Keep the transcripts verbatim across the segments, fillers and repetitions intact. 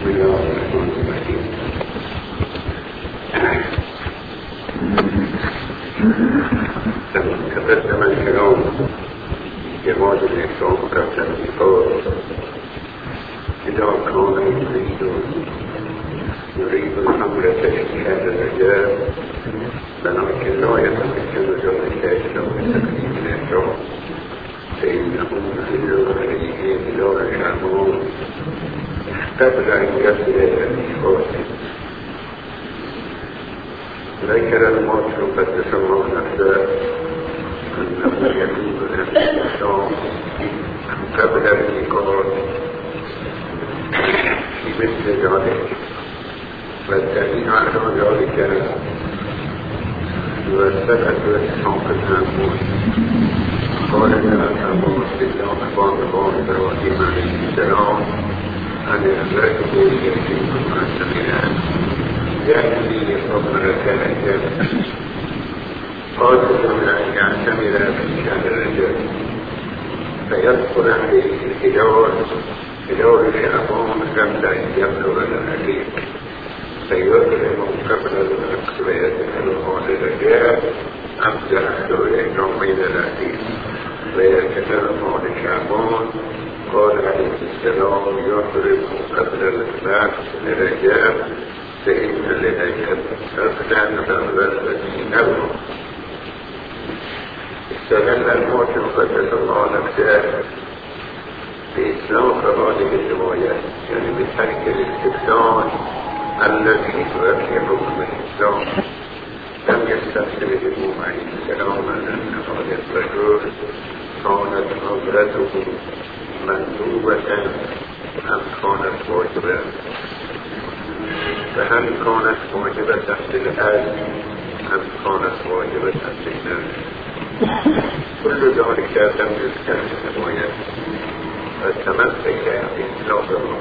الله الرحمن الرحیم. تقدم الكلام جواز الإحرام قبل الإفاضة إذا كان يريد يريد العمرة في هذا المجال، ولكن لا يتمكن ذلك إلا بتقديم الإحرام، فإنه يحل عليه بلا إحرام قبل أن يصل إلى الإفاضة. ذكر الموت قدس الله نفسه أنه يجوز الإحرام قبل الإيقاظ في مثل ذلك، والدليل على ذلك يوثق الإسحاق المأمون قال لنا أبو الله بن إبراهيم عليه السلام أن الرجل يجب أن يعتمد يأتي أمرة الأجل قادر أن يعتمد في شهر الرجل فيدخل عليه الهلال هلال شعبان قبل أن يبلغ الأجل فيظلم قبل الوقت ويدخل على الرجال أبدأ حلول يومين الأجل ويتكلم على شعبان قال عليه السلام يضرب قبل الوقت الرجال فإن لذلك أفلان فأولاد الذين أولوا. استغل الموت قدس الله نفسه بإسلام هذه الروايات، يعني بترك الاستبدال الذي يؤدي حكم الإسلام. لم يستخدم الإمام عليه السلام أن هذا الرجل كانت عبرته مندوبة أم كانت واجبة، فهل كانت واجبة للأهل أم كانت واجبة للناس؟ كل ذلك لم يذكر في الروايات فالتمسك بإطلاقه،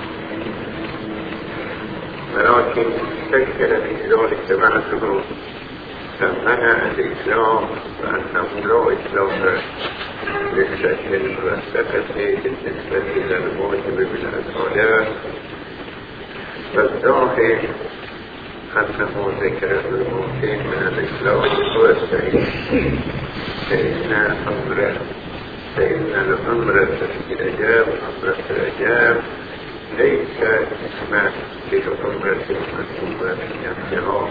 ولكن استشكل في ذلك بعضهم فمنع الإسلام وأنه لا إسلام للشكل المرسخة بالنسبة إلى الواجب بالأدخالات، فالظاهر أنه ذكر الممكن من الإسلام هو السعيد، فإن أمر فإن الأمر في الأجاب أمر في الأجاب ليس اسما للأمر المطلوبة في الانتهاء،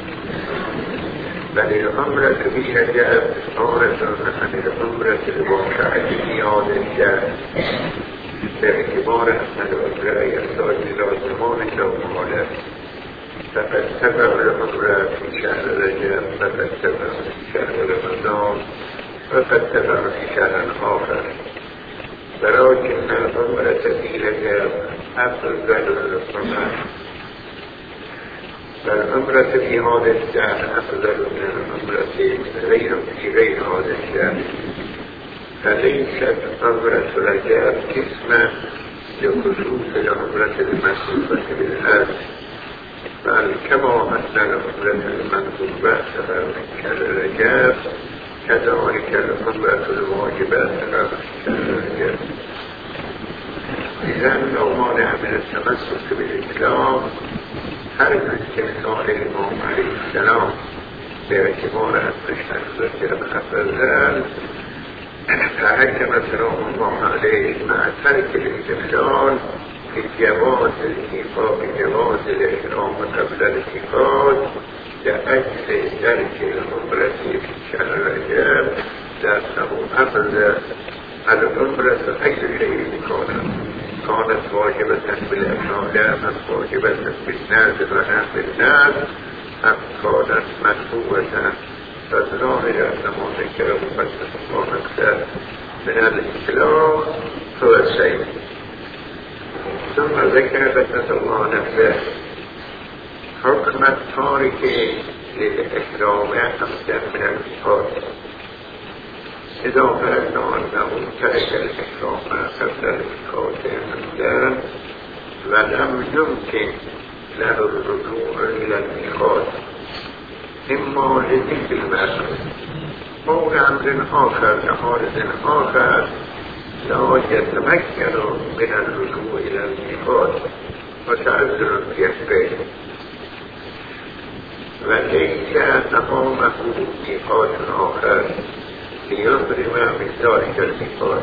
بل الأمر في الأجاب عارض عن الأمر الواقعة في هذا الجاب، باعتبار أن الأمر يحتاج إلى زمان كماله، فقد تبع الأمر في شهر رجب، فقد تبع في شهر رمضان، وقد تبع في شهر آخر، ولكن الأمر في الأجاب أفضل الأمر، فالأمر في هذا الشهر أفضل من الأمر في غير هذا الشهر، فليست أمرة رجب اسما لخصوص الأمرة المنصوبة بالأرض، بل كما أن الأمرة المنصوبة كالرجب كذلك الأمرة الواجبة كالرجب. إذن لو مانع من التمسك بالإسلام حرم استمثال الإمام عليه السلام باعتبار أن الشخص رجب أفضل، فحكم سلام الله عليه مع ترك الاستمثال في جواز الإيقاظ جواز الإحرام قبل الإيقاظ لأجل ترك العمرة في شهر رجب، لأنه أفضل العمرة أي شيء كانت كانت واجبة بالإحرام أم واجبة بالناس ونام بالناس أم كانت مندوبة، فالظاهر أن ما ذكره قدس الله نفسه من الإسلام هو الشيء. ثم ذكر قدس الله نفسه حكم التارك للإحرام أمدا من الإيقاظ، إذا فرضنا أنه ترك الإحرام قبل الإيقاظ أمدا ولم يمكن له الرجوع إلى الإيقاظ إما لذكر المرض أو لأمر آخر لحادث آخر لا يتمكن من الرجوع إلى الإيقاظ، شگفته و لیس تمامه میقات آخر لیبرم مقداری در میقات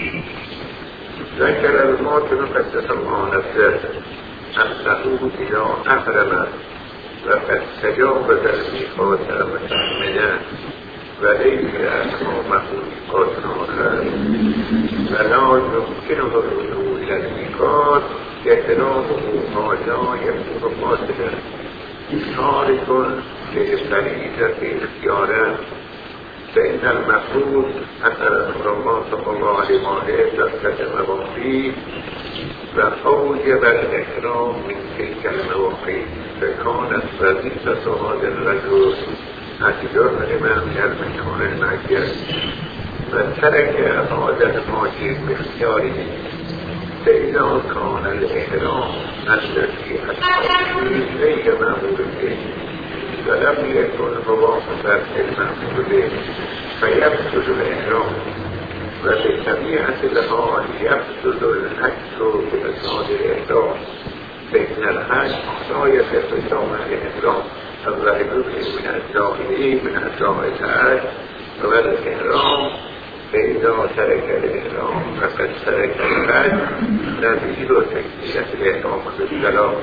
ذکر الماطن قدس الله نفسه أنه إذا أحرم وقد استجاب الميقات متعمدا وليس أمامه ميقات آخر فلا يمكنه الرجوع إلى الميقات احترامه ما لا يكون فاسدا تارك لفريضة اختياره فإن المفروض أن الرسول صلى الله عليه وسلم تقدم فيه وأوجب الإحرام من تلك المواقيت فكانت وظيفة هذا الرجل أتجرم من المكان المعين وترك هذا المواجب باختياره فإذا كان الإحرام الذي أتجرم ليس معمول به ولم يكن موافقا المعمول به فيبطل الإحرام وبطبيعة الحال يبطل الحج بمساد الإحرام فإن الحج لا يصح ثمن الإحرام الظاهر من الداخلي من أجزاء الحج والإحرام فإذا ترك الإحرام فقد ترك الحج نظير تكبيرة الإحرام بالسلام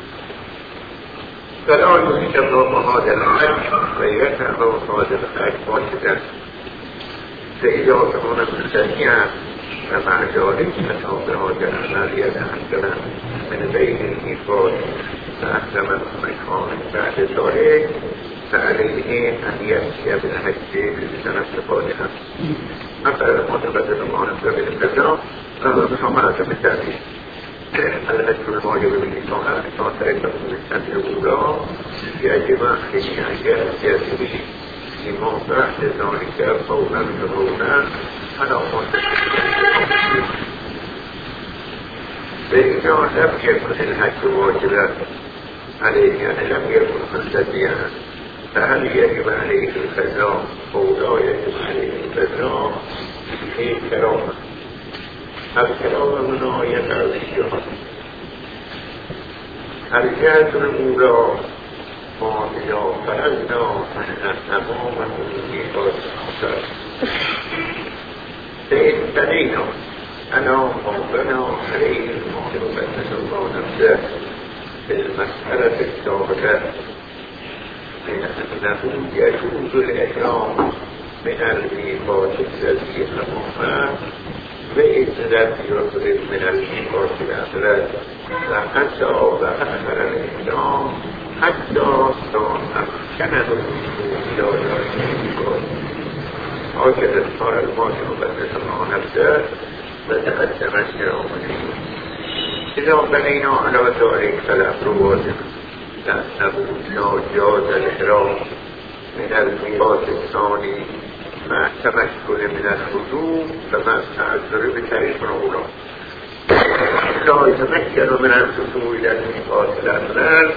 فلا يشتغل هذا الحج ويفعل هذا الحج واحدا فإذا كان مستمعا فمع ذلك أتى بهذا العمل يتحكم من بين الميقات فأحكم المكان بعد ذلك فعليه أن يأتي بالحج في السنة القادمة أفعل المتقدم المعنى بالإنتظار فحملة بالتأكيد الحج الواجب بالإنسان الإنسان تركه من السنة الأولى يجب أن يأتي به إمام بعد ذلك فولا فولا على مدة فإذا لم يكن الحج واجبا عليه يعني لم يكن مستديا فهل يجب عليه القضاء أو لا يجب عليه القضاء في كرامة الكرامة من آية عزيزة الجهة الأولى ما إذا فرزنا أن أمامه الميقات آخر فإن بنينا أنا وبنا عليه المعلومة الله نفسه في المسألة السابقة من أنه يجوز الإحرام من الميقات الذي أمامه وإذ لم يضرب من الميقات الأخرى فحتى أخر الإحرام حتى كانت إلى ذلك الميقات هكذا صار الماجم بأن الله نفسه فتقدم الإحرام إذا بنينا على ذلك فالأمر واجب لأنه لا جاز الإحرام من الميقات الثاني مع التمكن من الهجوم فما استعذر بطريق الأولى لا يتمكن من الهجوم إلى الميقات الأول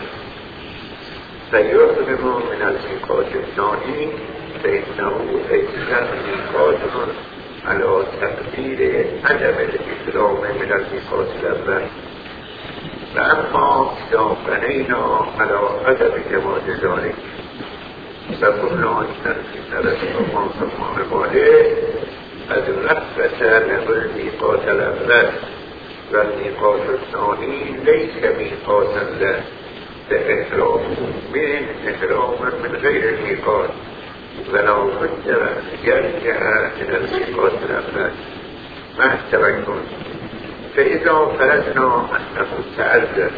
فيحرم من الميقات الثاني فإنه ليس الميقات على تقدير عدم الإسلام من الميقات الأول فأما إذا بنينا على عدم جواز ذلك فقلنا إن رسول الله صلى الله عليه قد نفت له الميقات الأول والميقات الثاني ليس ميقاتا له فإحرام من إحرام من غير الميقات ولو بد أن يرجع إلى الميقات الأول مع التمكن فإذا فرضنا أنه تعذر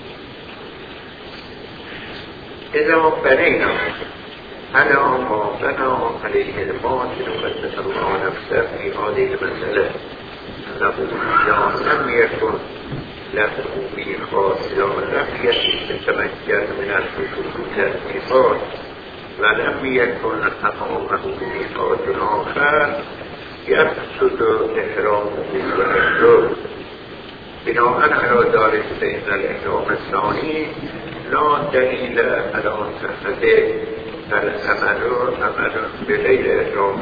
إذا بنينا على ما بنى عليه الباطل وقدس الله نفسه في هذه المسألة أنه إذا لم يكن له ميقات إذا لم يتمكن من الحصول والميقات ولم يكن أمامه ميقات آخر يفسد إحرامه ويحرم بناء على ذلك فإن الإحرام الثاني لا دليل على صحته العمل عمل بغير إحرام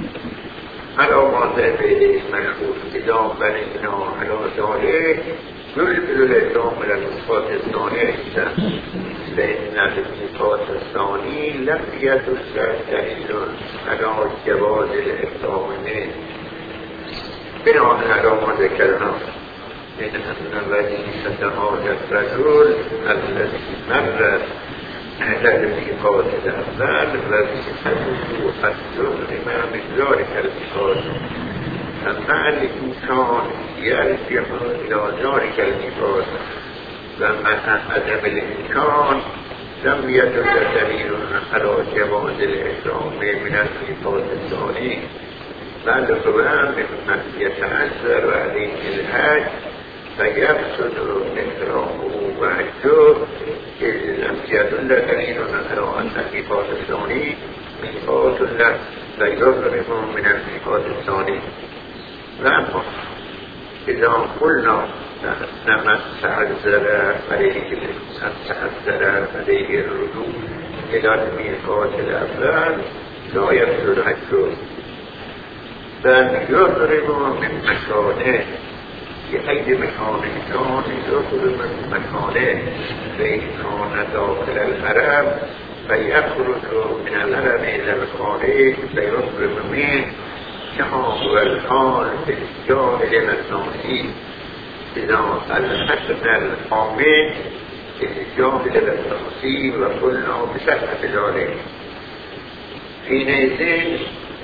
على ما ذهب إليه المشهور إذا بنينا على ذلك يلبس الإحرام من الميقات الثانية لأن الميقات الثاني لم يدل دليل على جواز الإحرام منه بناء على ما ذكرنا إن أن وظيفة هذا الرجل الذي مر على الميقات الأول وظيفته السلم من ذلك الميقات أما الإنسان يرجع إلى ذلك الميقات ومع عدم الإمكان لم يدل دليل على جواز الإحرام من الميقات الثاني بل هو ممن يتعذر عليه الحج فيفسد إحرامه وحجه إذ لم يدل دليل على أن الميقات الثاني ميقات له فيحرم من الميقات الثاني. وأما إذا قلنا أن من تعذر عليه أن تعذر عليه الرجوع إلى الميقات الأول لا يفسد حجه بل يحرم من مكانه بأي مكان كان يخرج من مكانه فإن كان داخل الحرم فيخرج من الحرم إلى الخارج فيخرج منه كما هو الحال في الجاهل المساحي إذا الحسن الحامد في الجاهل المساحي وقلنا بصحة ذلك حينئذ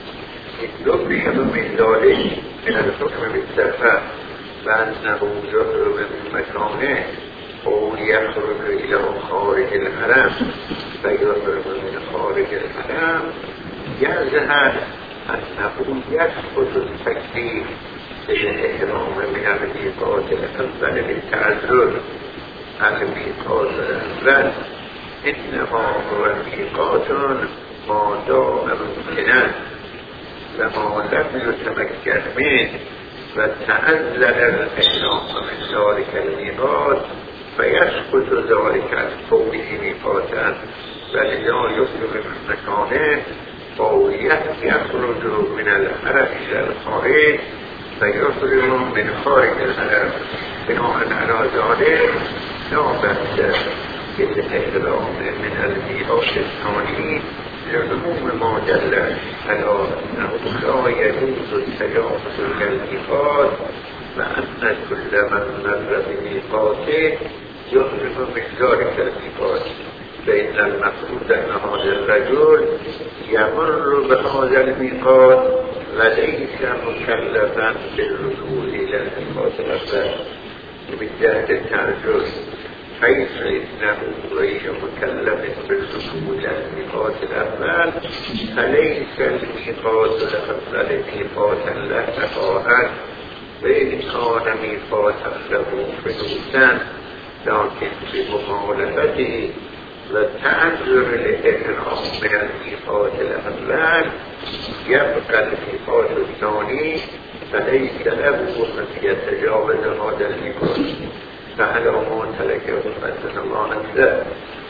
يبرئ من ذلك من الحكم بالسفر فأنه يخرج من مكانه أو يخرج إلى خارج الحرم فيخرج من خارج الحرم يظهر أنه يسقط التكليف بالإحرام من الميقات الأول بالتعذر عن الميقات الأول إنما هو ميقات ما دام ممكنا وما لم يتمكن منه وتعذر الإحرام من ذلك الميقات فيسقط ذلك عن فوقه ميقاتا ولذا يخرج من مكانه أو يخرج من الحرم إلى الخارج فيخرج من خارج الحرم بناء على ذلك لا بأس بالإحرام من الميقات الثاني لعموم ما دل على أنه لا يجوز التجاوز إلى الميقات وأن كل من مر بميقاته يخرج من ذلك الميقات فإن المقصود أن هذا الرجل يمر بهذا الميقات وليس مكلفا بالرجوع إلى الميقات الأول بجهة التعجل حيث إنه غير مكلف بالرجوع إلى الميقات الأول فليس الميقات الأول ميقاتا له تفاعل وإن كان ميقاتا له حدوثا لكن بمخالفته وتعذر الإحرام من الميقات الأول يبقى الميقات الثاني فليس له أن يتجاوز هذا الميقات فعلى ما تركه مثل الله نفسه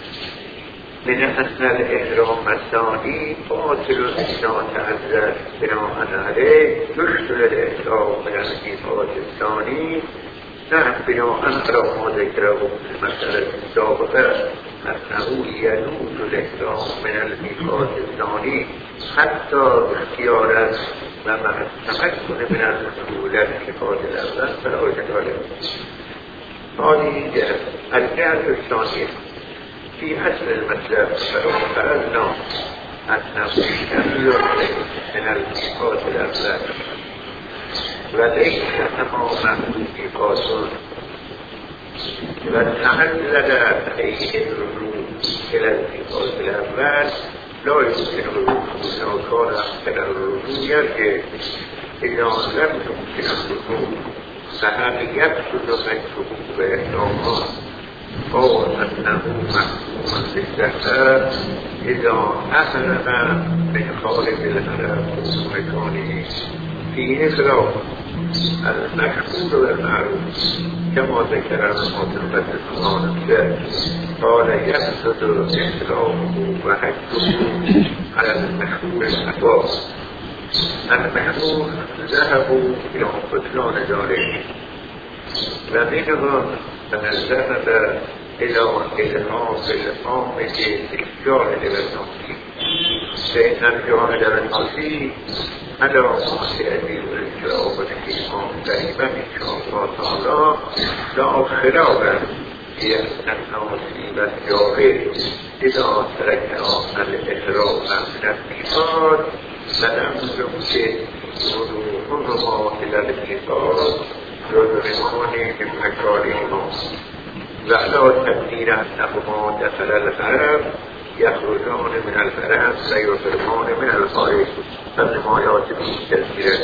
من أن الإحرام الثاني باطل إذا تعذر بناء عليه يشتر الإحرام من الميقات الثاني نعم بناء على ما ذكره في المسألة السابقة أنه يجوز الإحرام من الميقات الثاني حتى اختيارا ومع التمكن من الدخول إلى الميقات الأول فلا وجه له. هذه الجهة الثانية في أصل المسألة فلو فرضنا أنه يجوز من الميقات الأول وليس تماما ميقات وتعلل عليه الرجوع إلى الميقات الأول لا يمكن الرجوع لو كان أحسن الرجوع يرجع إذا لم يمكن الرجوع فهل يفسد مكتوب بإحرامه أو أنه محكوم بالسفر إذا أخرج من خارج الحرم مكانه فيه خلاف المشهور والمعروف كما ذكر المحترم الله نفسه قال يفسد إحرامه وحجه على المشهور الأسواق. المشهور ذهبوا إلى بطلان ذلك و منهم تنزل إلى الإلهام بالإلهام بالجاهد والناصي فإن الجاهد والناصي على معصيته والإجرام والإيمان قريبا إن شاء الله تعالى لا خلاف في أن الناصي والجاهد إذا ترك الإجرام من الإيمان فلم يمكن ولوحهما إلى الإيمان يدركون من مكانهما وعلى تقدير أنهما دخل الحرم يخرجون من الحرم ويخرجون من الخارج فالنمايات بالتذكير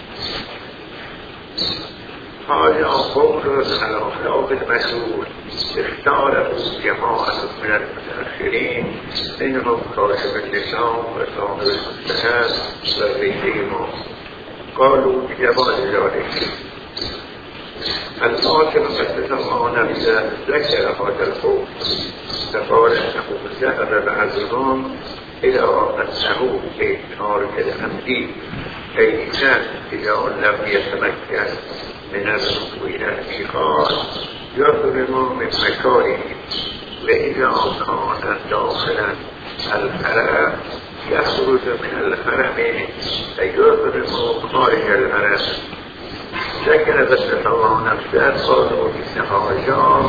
هذا قول الأخلاق المشهور اختاره جماعة من المتأخرين منهم كاشف اللسان وصاحب المجتهد وغيرهما قالوا بجواز ذلك. القاسم قدس الله نفسه ذكر هذا القول فقال انه ذهب بعضهم الى انه كإنكار الامدي اي ان اذا لم يتمكن من الرجوع الى الميقات يظلم من مكانه واذا كان داخلا الحرم يخرج من الحرم فيظلم خارج الحرم. ذكر قدس الله نفسه قالوا انها جاء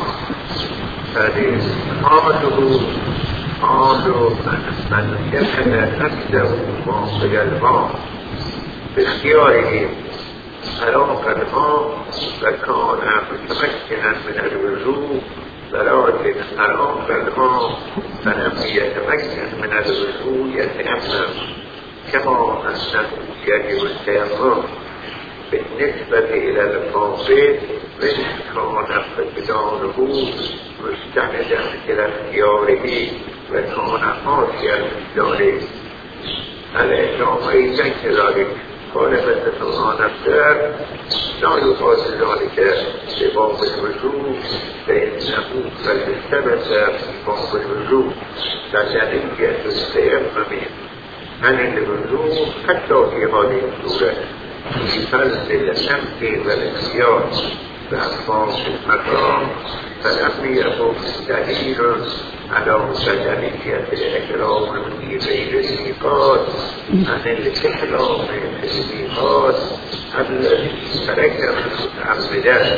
فلحاله حال من كفل نفسه باقي الماء باختياره أراق الماء وكان متمكنا من الوضوء ولكن أراق الماء فلم يتمكن من الوضوء يتيمم كما أنه يجب التيمم بالنسبة إلى الفاصل من كان فقدانه مستعدا إلى اختياره وكان عاصيا ذلك. الإسلام أيضا كذلك قال قدس الله نفسه لا يقاس ذلك بباب الوجوب فإنه قد ثبت بباب الوجوب فجنية التيمم عن الوجوب حتى في هذه الصورة في فرض الشمس والاختيار بأسباب المقام فلم يكن دليل على بدنية الإكرام في غير الميقات عن الإكرام في الميقات الذي ترك متعمدا.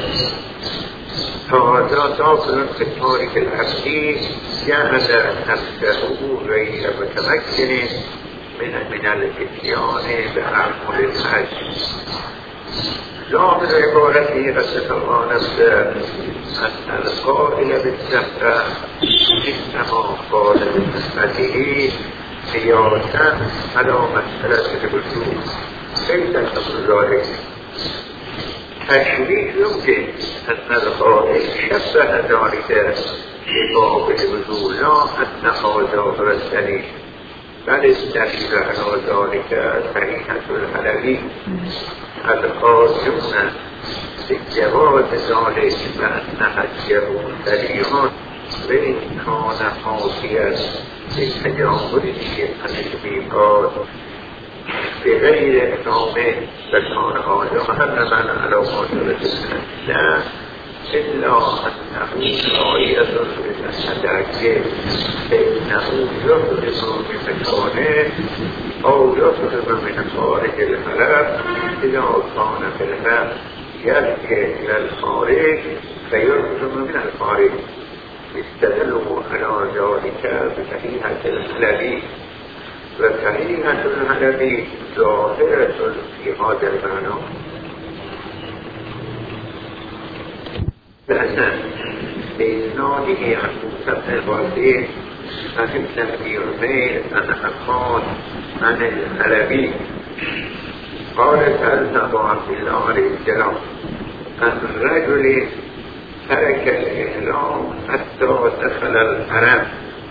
هذا داخل في التاريخ العبدي جعل نفسه غير متمكن من من الاتيان بأعمال الحج. ظاهر عبارته قدس الله نفسه أن القائل بالزهرة إنما قال بنسبته قياسا على مسألة الوجوب ليس الأمر ذلك. تشبيه يمكن أن القائل شبه ذلك بباب الوجوب لا أنه ظاهر الدليل بل الدليل على ذلك صحيحة الحلبي القاسمون بجواز ذلك بأن حجه دليل وإن كان حاصيا بتجاوزه عن الميقات بغير إقامة فكان هذا محرما على قدرة الله إلا أنه غاية التأكيد فإنه يخرج من مكانه أو يخرج من خارج الحرم إذا كان في الحرم يرجع إلى الخارج فيخرج من الخارج. استدلوا على ذلك بصحيحة الحلبي وصحيحة الحلبي ظاهرة في هذا المعنى لأن بإسناده عن موسى بن الوالدين عن ابن أبي عمير عن حقان عن الحلبي قال سألت أبو عبد الله عليه السلام عن رجل ترك الإحرام حتى دخل الحرم.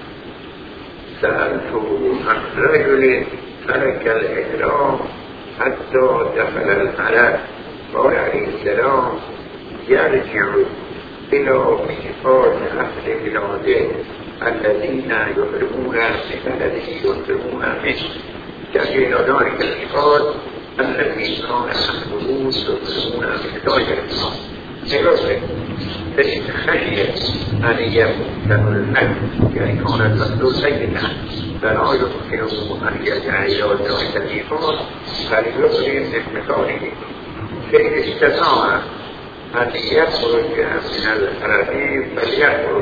سألته عن رجل ترك الإحرام حتى دخل الحرم قال عليه السلام يرجع إلى ميقات أهل بلاده الذين يحرمون ببلده يحرمون منه كأن ذلك الميقات الذي كان أهله يحرمون بذلك درسته فإن خشي أن يمكن المكر يعني كان المسلول سيئا فلا يمكن أن يجعل إلى التليفون فليبرم بمثاله فإن استطاع أن يخرج من الحرفين فليخرج.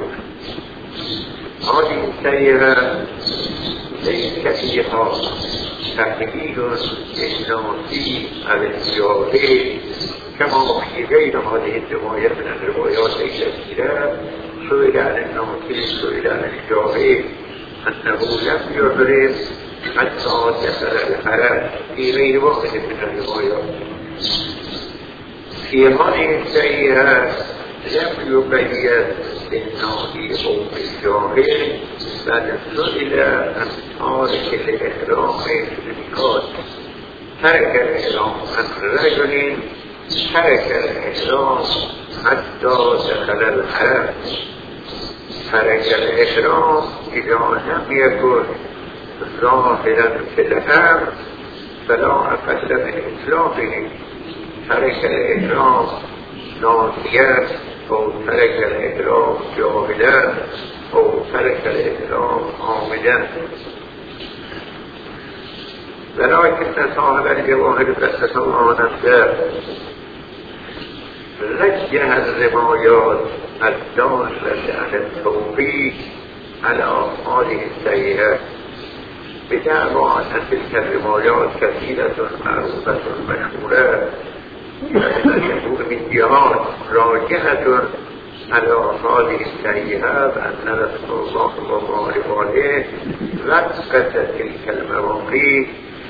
هذه السيرة ليس فيها تحديد إسلامي الجاهل كما في غير هذه الروايات من الروايات الكثيرة. سئل عن الناقل سئل عن الجاهل أنه لم يبرم حتى دخل الحرم في غير واحد من الروايات. في هذه السيرة لم يبين للناقل أو الجاهل بل سئل عن تارك الإحرام في الميقات. ترك الإحرام عن رجل ترك الإحرام حتى دخل الحرم. ترك الإحرام إذا لم يكن ظاهرا في الحرم فلا أفل من إطلاقه. ترك الإحرام ناسيا أو ترك الإحرام جاهلا أو ترك الإحرام عامدا. ولكن صاحب الجواهر قدس الله نفسه رجح الروايات الدالة على التوفيق على هذه السيئة بدعوى أن تلك الروايات كثيرة معروفة مشهورة تكون من جهات راجحة على هذه السيئة بأن رسول الله صلى الله عليه رفقت تلك المواقيت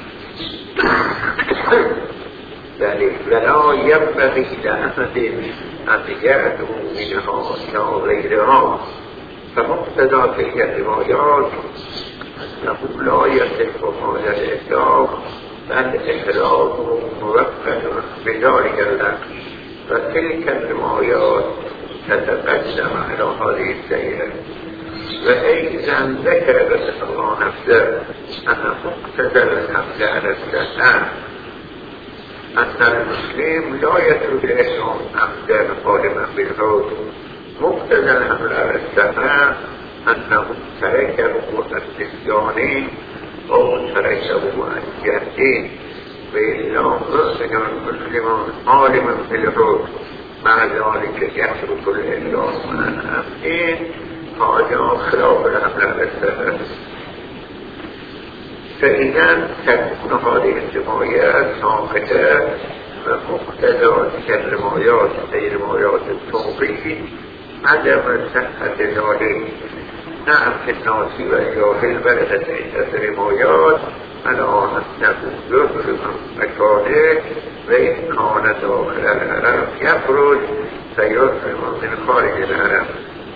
ولا ينبغي لأحد أن يأتوا منها إلى غيرها. فمقتضى تلك الروايات أنه لا يصح هذا الإطلاق بل إحراجه موفق بذلك اللفظ. فتلك الروايات تتقدم على هذه السيئة. وأيضا ذكر قدس الله نفسه أن مقتضى الحمل على السنة أن المسلم لا يترك الإحرام عمدا قادما بالحوض. مقتضى الحمل على السنة أنه تركه النسيان أو تركه عن جهل وإلا مؤمن المسلم عالما في الحوض مع ذلك يترك الإحرام عن عمد. هذا خلاف الحمل على السنة. فإذا تكون هذه الروايات ساقطة ومقتضى تلك الروايات أي روايات التوقيف عدم صحة ذلك. نعم في الناس والجاهل بلدت عدة روايات على أنه يخرج مكانه وإن كان داخل الحرم يخرج فيخرج من خارج الحرم.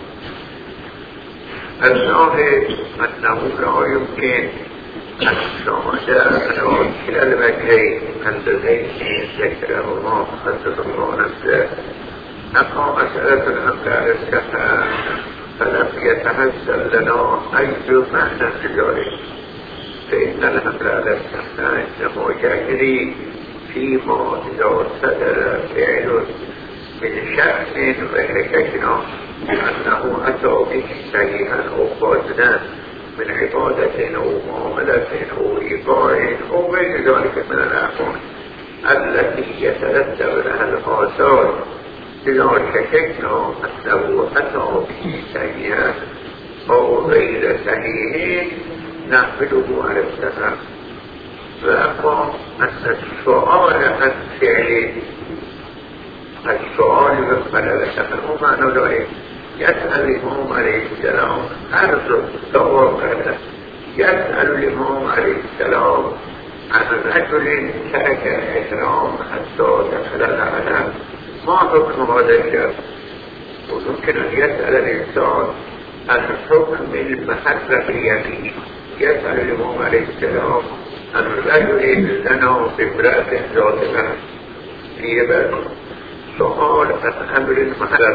الظاهر أنه لا يمكن الشهداء على كلا الوجهين اللذين ذكرهما قدس الله نفسه. أما مسألة الحمل على السنة فلم يتمثل لنا أي معنى في ذلك. فإن الحمل على السنة إنه يجري فيما إذا صدر فعل من شأن وحكينا أنه أتى به سيئا أو فاسدا من عبادة أو معاملة أو إيقاع أو غير ذلك من الأحكام التي يترتب لها الآثار. إذا شككنا أنه أتى به سيئا أو غير صحيح نحمله على السنة. فأما أن السؤال عن فعله السؤال بالخلل سنه معنى ذلك يسأل الإمام عليه السلام أرض التوابع يسأل الإمام عليه السلام عن رجل ترك الإحرام حتى دخل الحرم ما حكم هذا الشخص. ويمكن أن يسأل الإنسان عن حكم المحرم اليمين. يسأل الإمام عليه السلام عن رجل لنا بامرأة ذات نفس في بلد سؤال عن أمر محرم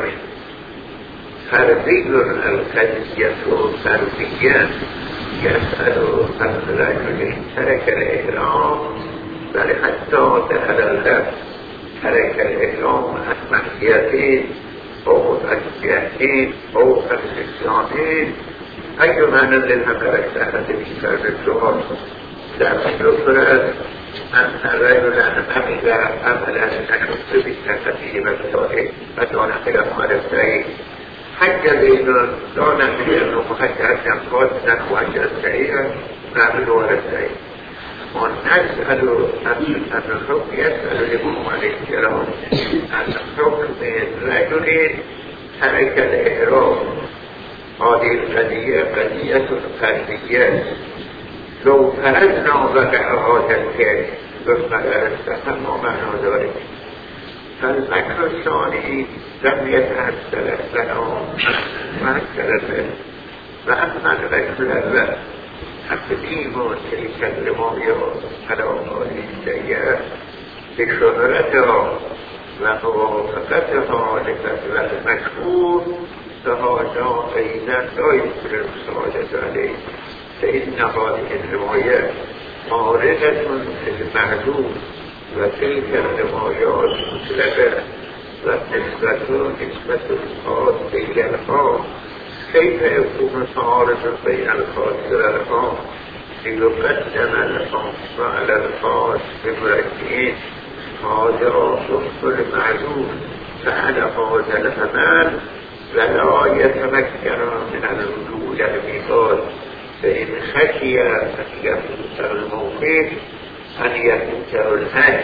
فردي القضية فرديا. يسأل عن رجل ترك الإحرام بل حتى دخل الحرم حرکت اعلام از محضیتی او از جهتی او از اسلامی اگر من دل هم برکت از بیشتر بسیار در مجرد من رجل عمل عملا نشد بالتفسير والتوحيد ودون خلاف مرسعي حج بيننا دون خلاف محجة أنفاد نحو السعيرة نعمل ورسعي ونسأل أن الحكم يسأل لكم عليه الكرام أن الحكم من رجل حركة الإحرام هذه القضية قضية قلبية لو فرضنا وقع هذا الكلام بفقر استفهم معنا ذلك فالمكر الثاني لم يتأثر السلام مأثرة وأما الرجل الأول حقيقيم تلك الرماية على هذه السيئة بشهرتها وموافقتها لفتوى المشهور فهذا أيضا لا يمكن المساعدة عليه فإن هذه الروايات معرضة للمعلوم وتلك الروايات مطلقة والنسبة نسبة الخاص إلى الخاص كيف يكون تعارض بين الخاص والخاص ليقدم الخاص على الخاص بمركين هذا ضد المعلوم فعلى هذا الأمان ولا يتمكن من الرجوع إلى الميثاق فإن خشي أن يفوت الموقف أن يفوت الحج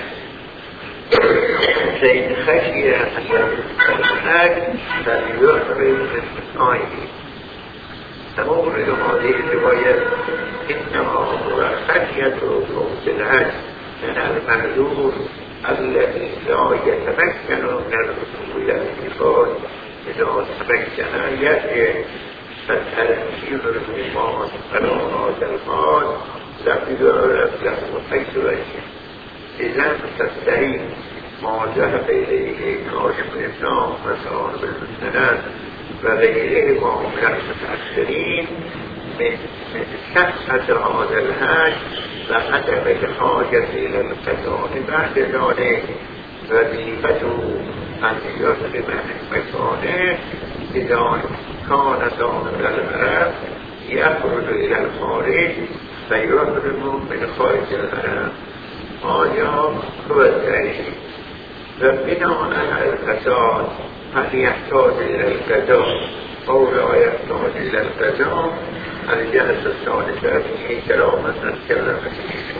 فإن خشي أن يفوت الحج فليحرم من صائمه تمورد هذه الرواية إنما هو خشية فوت الحج من المعذور الذي لا يتمكن من الرجوع إلى الميثاق إذا تمكن يأتي فالترتيب الإيمان على هذا الحال لم يعرف له حيث وجه إذا تستعين ما ذهب إليه كاشف الإسلام وصاحب المسند وغيرهما من المتأخرين من صحة هذا الحج وعدم الحاجة إلى القضاء بعد ذلك وظيفته أن يسلم مكانه إذا كان ظاهر الحرم يخرج إلى الخارج فيحرم من خارج الحرم هذا هو الدليل وبناء على الفساد هل يحتاج إلى القضاء أو لا يحتاج إلى القضاء الجلسة الثالثة فيه كلام نتكلم فيه